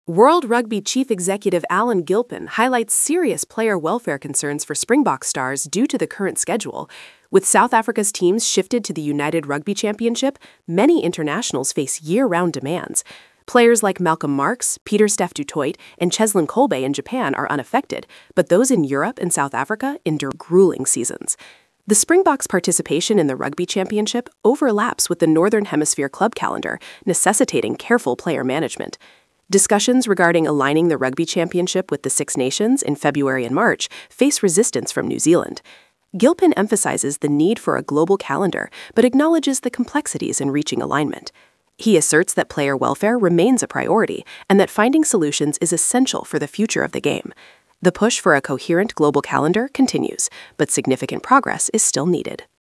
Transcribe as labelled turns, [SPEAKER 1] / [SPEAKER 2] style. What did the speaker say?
[SPEAKER 1] World Rugby Chief Executive Alan Gilpin highlights serious player welfare concerns for Springbok stars due to the current schedule. With South Africa's teams shifted to the United Rugby Championship, many internationals face year-round demands. Players like Malcolm Marx, Pieter-Steph du Toit, and Cheslin Kolbe in Japan are unaffected, but those in Europe and South Africa endure grueling seasons. The Springboks' participation in the Rugby Championship overlaps with the Northern Hemisphere club calendar, necessitating careful player management. Discussions regarding aligning the Rugby Championship with the Six Nations in February and March face resistance from New Zealand. Gilpin emphasizes the need for a global calendar, but acknowledges the complexities in reaching alignment. He asserts that player welfare remains a priority and that finding solutions is essential for the future of the game. The push for a coherent global calendar continues, but significant progress is still needed.